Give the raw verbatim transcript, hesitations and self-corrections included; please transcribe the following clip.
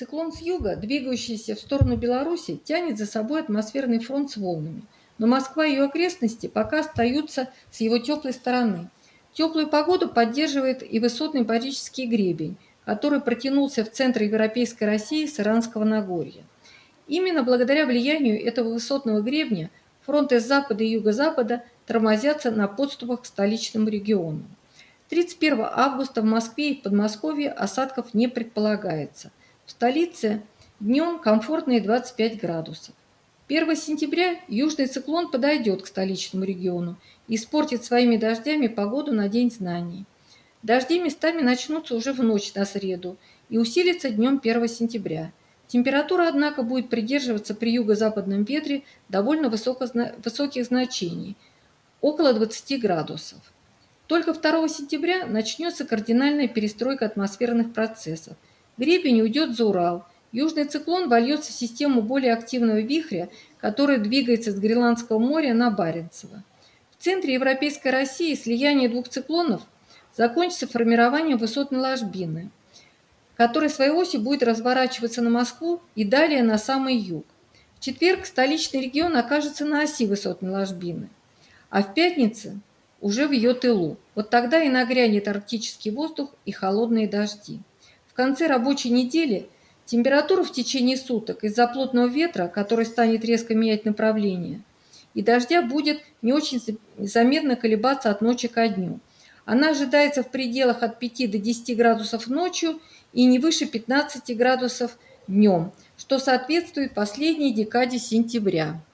Циклон с юга, двигающийся в сторону Беларуси, тянет за собой атмосферный фронт с волнами. Но Москва и ее окрестности пока остаются с его теплой стороны. Теплую погоду поддерживает и высотный Парижский гребень, который протянулся в центр европейской России с Иранского Нагорья. Именно благодаря влиянию этого высотного гребня фронты с запада и юго-запада тормозятся на подступах к столичному региону. тридцать первого августа в Москве и в Подмосковье осадков не предполагается. В столице днем комфортные двадцать пять градусов. первого сентября южный циклон подойдет к столичному региону и испортит своими дождями погоду на День знаний. Дожди местами начнутся уже в ночь на среду и усилятся днем первого сентября. Температура, однако, будет придерживаться при юго-западном ветре довольно высоких значений – около двадцати градусов. Только второго сентября начнется кардинальная перестройка атмосферных процессов. Гребень уйдет за Урал. Южный циклон вольется в систему более активного вихря, который двигается с Гренландского моря на Баренцево. В центре европейской России слияние двух циклонов закончится формированием высотной ложбины, которая своей осью будет разворачиваться на Москву и далее на самый юг. В четверг столичный регион окажется на оси высотной ложбины, а в пятницу уже в ее тылу. Вот тогда и нагрянет арктический воздух и холодные дожди. В конце рабочей недели температура в течение суток из-за плотного ветра, который станет резко менять направление, и дождя будет не очень заметно колебаться от ночи ко дню. Она ожидается в пределах от пяти до десяти градусов ночью и не выше пятнадцати градусов днем, что соответствует последней декаде сентября.